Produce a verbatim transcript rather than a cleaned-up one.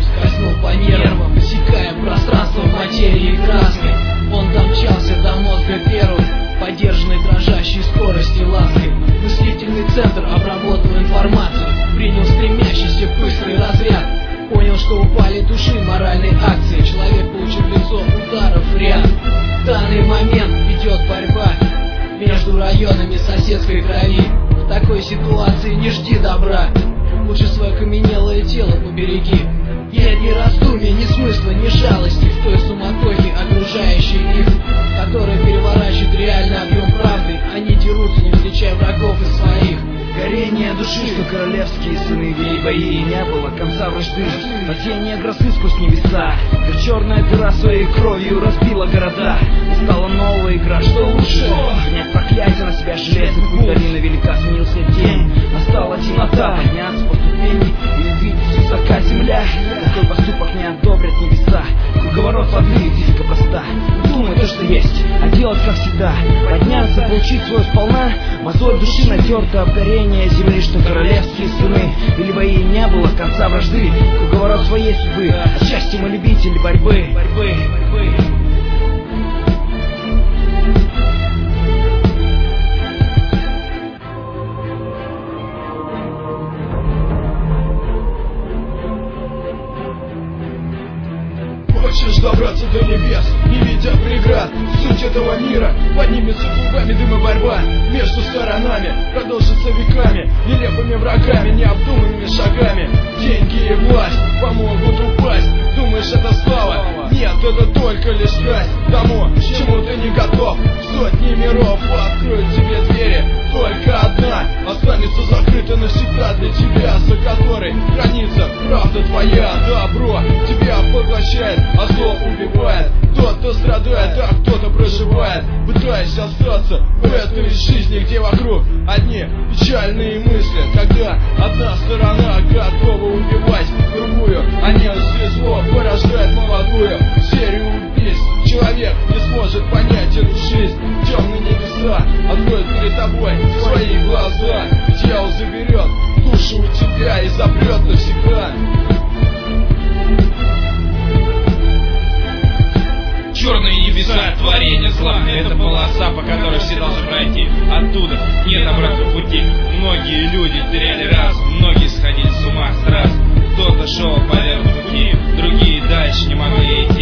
скользнул по нервам, посекая пространство материи и краской. Он домчался до мозга первым, поддержанной дрожащей скорости лаской. Мыслительный центр обработал информацию, принял стремящийся быстрый разряд. Понял, что упали души моральной акции. Человек получил лицо ударов в ряд. В данный момент идет борьба между районами соседской крови. В такой ситуации не жди добра, лучше свое окаменелое тело побереги. Нет ни раздумий, ни смысла, ни жалости в той суматохе, окружающей их, которая переворачивает реальный объем правды. Они дерутся, не встречая врагов из своих. Горение души, что королевские сыны вели бои, и не было конца вражды. Падение грозы сквозь небеса, как черная дыра своей кровью разбила города. Настала новая игра, что лучше? Принять проклятие на себя железный путь, долина велика, сменился день. Настала темнота, подняться по ступени и увидеть высока земля. Такой поступок не одобрят небеса. Круговорот воды, физика проста. Думай то, что есть, а делать как всегда. Подняться, получить свой сполна. Мозоль души натерта об горение земли, что королевские сыны или бои, не было конца вражды. Круговорот своей судьбы, отчасти мы любители борьбы, борьбы, борьбы. Хочешь добраться до небес, не видя преград? Суть этого мира поднимется клубами дыма борьба между сторонами, продолжится веками, нелепыми врагами, необдуманными шагами. Деньги и власть помогут упасть. Думаешь, это слава? Нет, это только лишь страсть тому, чему ты не готов. Сотни миров откроют тебе двери, только одна останется закрыта навсегда для тебя, за которой хранится правда твоя. Добро тебя поглощает, а зло убивает. Кто-то страдает, а кто-то проживает, пытаясь остаться в этой жизни, где вокруг одни печальные мысли. Когда одна сторона готова убивать другую, а ненависть и зло порождает молодую серию убийств. Человек не сможет понять эту жизнь. Темные небеса откроют перед тобой свои глаза. Дьявол заберет душу у тебя и запрет навсегда. Черные небеса, творение зла — это полоса, по которой все должны пройти. Оттуда нет обратного пути. Многие люди теряли разум, многие сходили с ума сразу. Кто-то шел по верному пути, другие дальше не могли идти.